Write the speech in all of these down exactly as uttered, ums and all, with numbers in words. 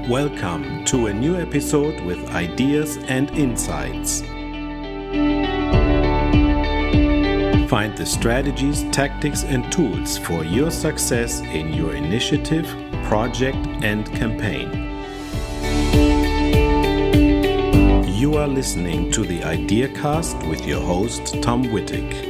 Welcome to a new episode with ideas and insights. Find the strategies, tactics, and tools for your success in your initiative, project, and campaign. You are listening to the IdeaCast with your host, Tom Wittig.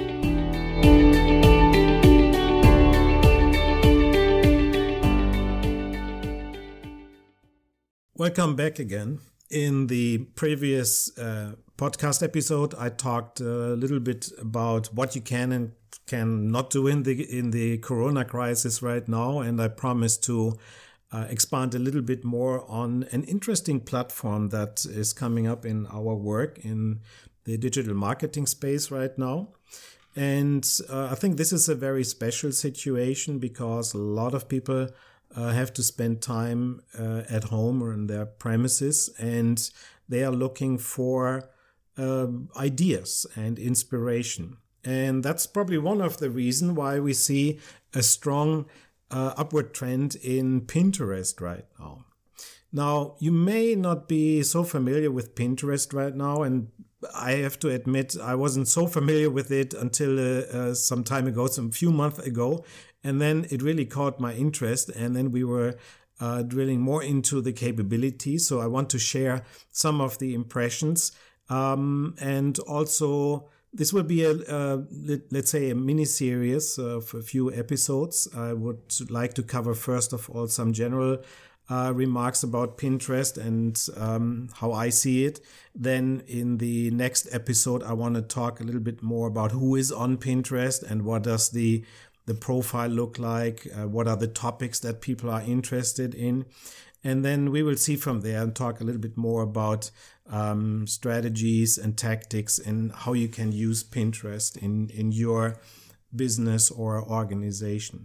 Welcome back again. In the previous uh, podcast episode, I talked a little bit about what you can and can not do in the in the Corona crisis right now, and I promised to uh, expand a little bit more on an interesting platform that is coming up in our work in the digital marketing space right now. And uh, I think this is a very special situation because a lot of people Uh, have to spend time uh, at home or in their premises, and they are looking for uh, ideas and inspiration. And that's probably one of the reasons why we see a strong uh, upward trend in Pinterest right now. Now, you may not be so familiar with Pinterest right now, and I have to admit I wasn't so familiar with it until uh, uh, some time ago, some few months ago. And then it really caught my interest, and then we were uh, drilling more into the capabilities. So I want to share some of the impressions. Um, and also, this will be, a, a let's say, a mini-series of a few episodes. I would like to cover, first of all, some general uh, remarks about Pinterest and um, how I see it. Then in the next episode, I want to talk a little bit more about who is on Pinterest and what does the the profile look like, uh, what are the topics that people are interested in. And then we will see from there and talk a little bit more about um, strategies and tactics and how you can use Pinterest in, in your business or organization.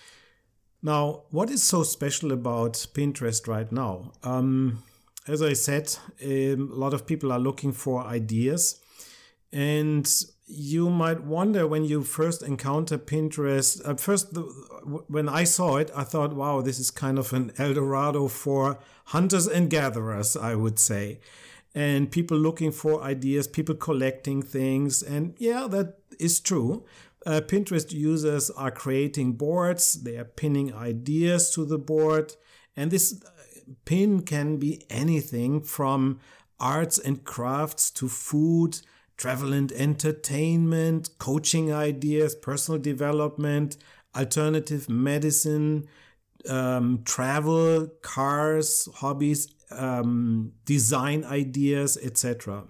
Now, what is so special about Pinterest right now? Um, as I said, um, a lot of people are looking for ideas. And you might wonder when you first encounter Pinterest, at first, the, when I saw it, I thought, wow, this is kind of an El Dorado for hunters and gatherers, I would say. And people looking for ideas, people collecting things. And yeah, that is true. Uh, Pinterest users are creating boards. They are pinning ideas to the board. And this pin can be anything from arts and crafts to food, travel and entertainment, coaching ideas, personal development, alternative medicine, um, travel, cars, hobbies, um, design ideas, et cetera.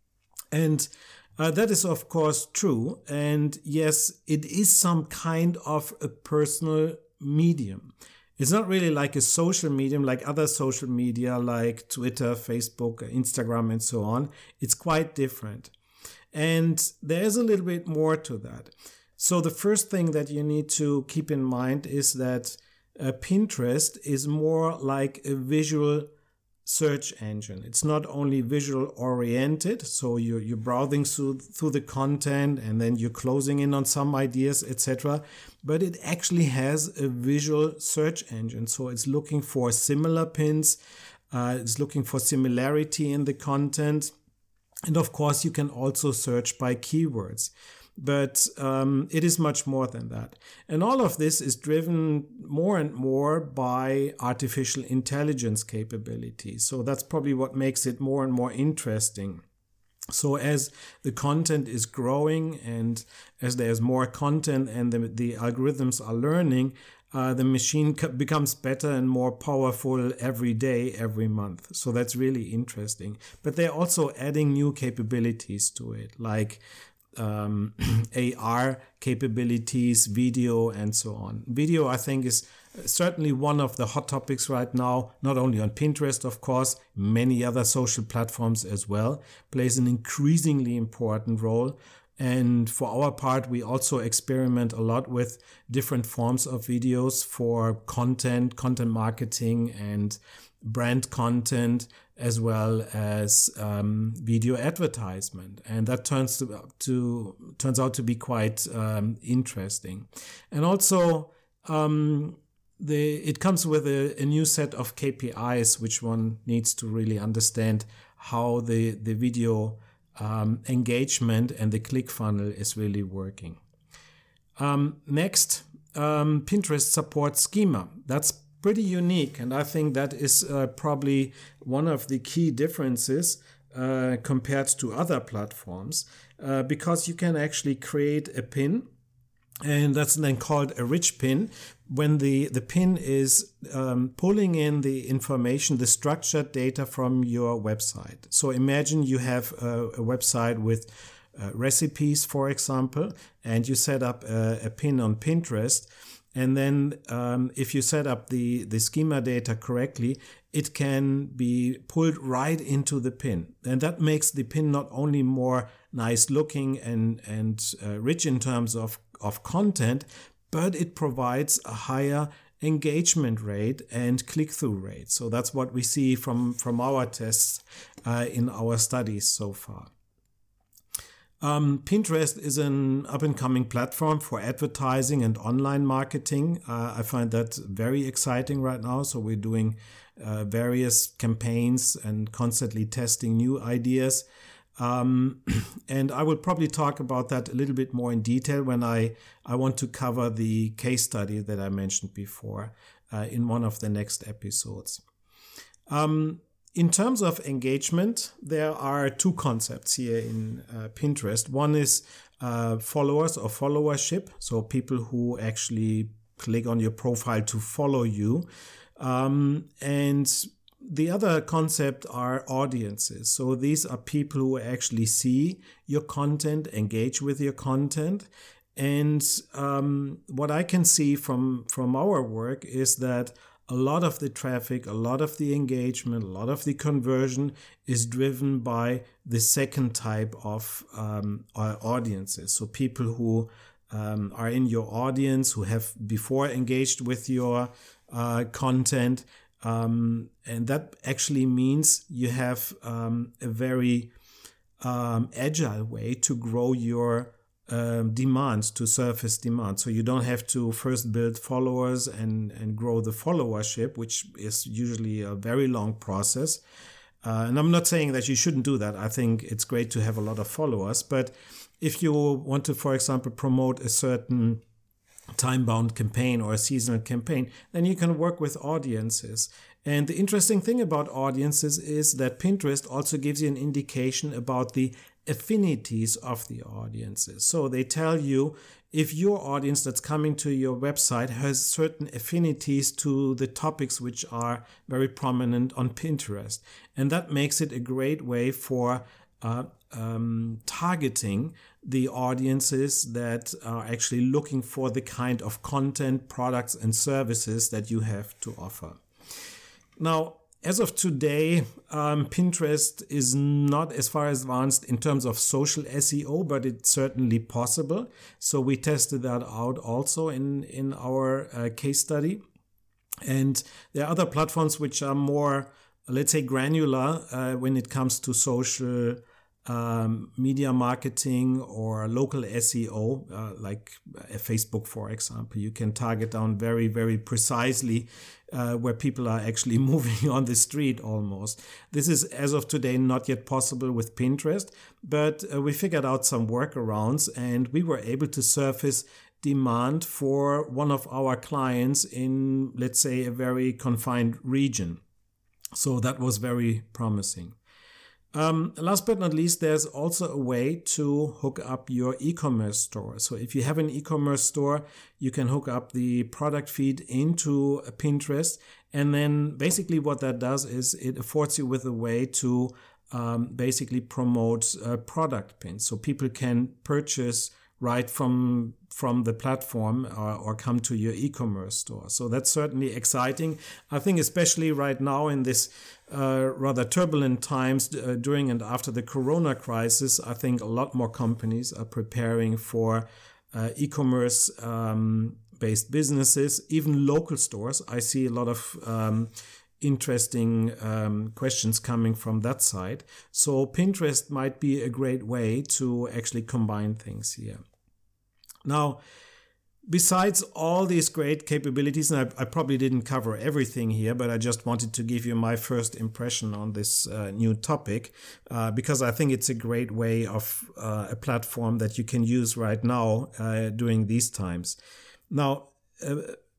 And uh, that is, of course, true. And yes, it is some kind of a personal medium. It's not really like a social medium like other social media like Twitter, Facebook, Instagram, and so on. It's quite different. And there's a little bit more to that. So the first thing that you need to keep in mind is that uh, Pinterest is more like a visual search engine. It's not only visual oriented, so you're, you're browsing through, through the content and then you're closing in on some ideas, et cetera. But it actually has a visual search engine. So it's looking for similar pins. Uh, it's looking for similarity in the content. And of course, you can also search by keywords, but um, it is much more than that. And all of this is driven more and more by artificial intelligence capabilities. So that's probably what makes it more and more interesting. So as the content is growing and as there's more content and the, the algorithms are learning, Uh, the machine becomes better and more powerful every day, every month. So that's really interesting. But they're also adding new capabilities to it, like um, A R capabilities, video, and so on. Video, I think, is certainly one of the hot topics right now, not only on Pinterest, of course, many other social platforms as well, plays an increasingly important role. And for our part, we also experiment a lot with different forms of videos for content, content marketing, and brand content, as well as um, video advertisement. And that turns to, to turns out to be quite um, interesting. And also, um, the it comes with a, a new set of K P Is, which one needs to really understand how the, the video um, engagement and the click funnel is really working. Um, next, um, Pinterest supports schema. That's pretty unique, and I think that is uh, probably one of the key differences uh, compared to other platforms, uh, because you can actually create a pin, and that's then called a rich pin, when the, the pin is um, pulling in the information, the structured data from your website. So imagine you have a, a website with uh, recipes, for example, and you set up a, a pin on Pinterest. And then um, if you set up the, the schema data correctly, it can be pulled right into the pin. And that makes the pin not only more nice looking and, and uh, rich in terms of, of content, but it provides a higher engagement rate and click-through rate. So that's what we see from, from our tests uh, in our studies so far. Um, Pinterest is an up-and-coming platform for advertising and online marketing. Uh, I find that very exciting right now. So we're doing uh, various campaigns and constantly testing new ideas. Um, and I will probably talk about that a little bit more in detail when I, I want to cover the case study that I mentioned before uh, in one of the next episodes. Um, In terms of engagement, there are two concepts here in uh, Pinterest. One is uh, followers or followership, so people who actually click on your profile to follow you. Um, and the other concept are audiences. So these are people who actually see your content, engage with your content. And um, what I can see from, from our work is that a lot of the traffic, a lot of the engagement, a lot of the conversion is driven by the second type of um, audiences. So people who um, are in your audience, who have before engaged with your uh, content. Um, and that actually means you have um, a very um, agile way to grow your Um, demand, to surface demand. So you don't have to first build followers and, and grow the followership, which is usually a very long process. Uh, and I'm not saying that you shouldn't do that. I think it's great to have a lot of followers. But if you want to, for example, promote a certain time-bound campaign or a seasonal campaign, then you can work with audiences. And the interesting thing about audiences is that Pinterest also gives you an indication about the affinities of the audiences. So they tell you if your audience that's coming to your website has certain affinities to the topics which are very prominent on Pinterest. And that makes it a great way for uh, um, targeting the audiences that are actually looking for the kind of content, products, and services that you have to offer. Now, as of today, um, Pinterest is not as far advanced in terms of social S E O, but it's certainly possible. So we tested that out also in, in our uh, case study. And there are other platforms which are more, let's say, granular uh, when it comes to social um, media marketing or local S E O, uh, like uh, Facebook, for example. You can target down very, very precisely Uh, where people are actually moving on the street almost. This is, as of today, not yet possible with Pinterest, but uh, we figured out some workarounds and we were able to surface demand for one of our clients in, let's say, a very confined region. So that was very promising. Um, last but not least, there's also a way to hook up your e-commerce store. So if you have an e-commerce store, you can hook up the product feed into Pinterest. And then basically what that does is it affords you with a way to um, basically promote uh, product pins. So people can purchase right from from the platform or, or come to your e-commerce store. So that's certainly exciting. I think especially right now in this uh, rather turbulent times uh, during and after the Corona crisis, I think a lot more companies are preparing for uh, e-commerce um, based businesses, even local stores. I see a lot of um, interesting um, questions coming from that side. So Pinterest might be a great way to actually combine things here. Now, besides all these great capabilities, and I, I probably didn't cover everything here, but I just wanted to give you my first impression on this uh, new topic, uh, because I think it's a great way of uh, a platform that you can use right now uh, during these times. Now, uh,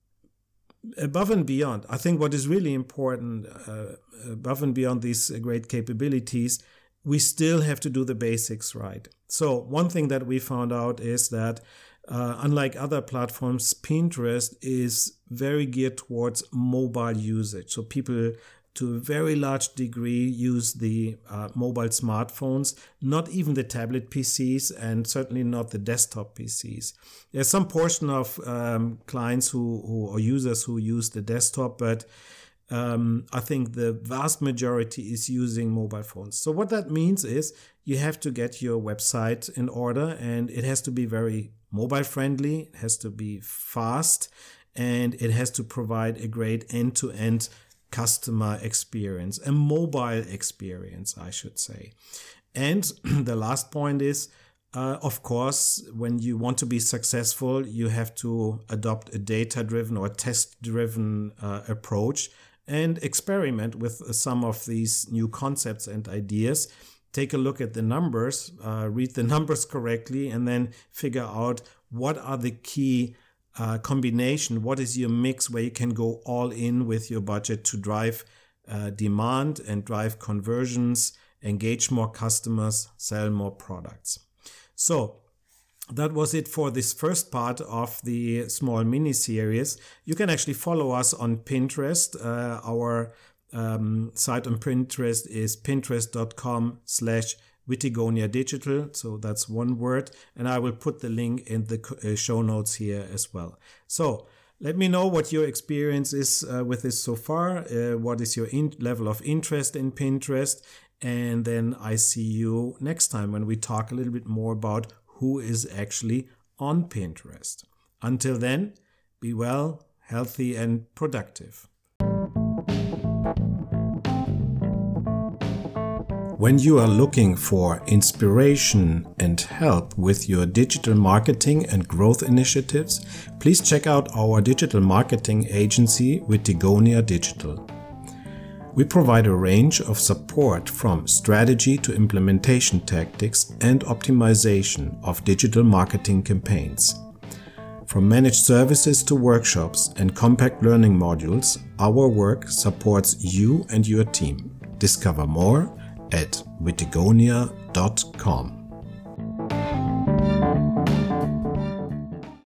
above and beyond, I think what is really important, uh, above and beyond these great capabilities, we still have to do the basics right. So one thing that we found out is that Uh, unlike other platforms, Pinterest is very geared towards mobile usage. So people to a very large degree use the uh, mobile smartphones, not even the tablet P Cs, and certainly not the desktop P Cs. There's some portion of um, clients who, who or users who use the desktop, but Um, I think the vast majority is using mobile phones. So what that means is you have to get your website in order, and it has to be very mobile friendly, it has to be fast, and it has to provide a great end-to-end customer experience, a mobile experience, I should say. And the last point is, uh, of course, when you want to be successful, you have to adopt a data-driven or test-driven uh, approach and experiment with some of these new concepts and ideas. Take a look at the numbers, uh, read the numbers correctly, and then figure out what are the key uh, combination, what is your mix where you can go all in with your budget to drive uh, demand and drive conversions, engage more customers, sell more products. So that was it for this first part of the small mini series. You can actually follow us on Pinterest. Uh, our um, site on Pinterest is pinterest.com slash Wittigonia Digital. So that's one word. And I will put the link in the uh, show notes here as well. So let me know what your experience is uh, with this so far. Uh, what is your in- level of interest in Pinterest? And then I see you next time when we talk a little bit more about who is actually on Pinterest. Until then, be well, healthy, and productive. When you are looking for inspiration and help with your digital marketing and growth initiatives, please check out our digital marketing agency, Wittigonia Digital. We provide a range of support from strategy to implementation tactics and optimization of digital marketing campaigns. From managed services to workshops and compact learning modules, our work supports you and your team. Discover more at wittigonia dot com.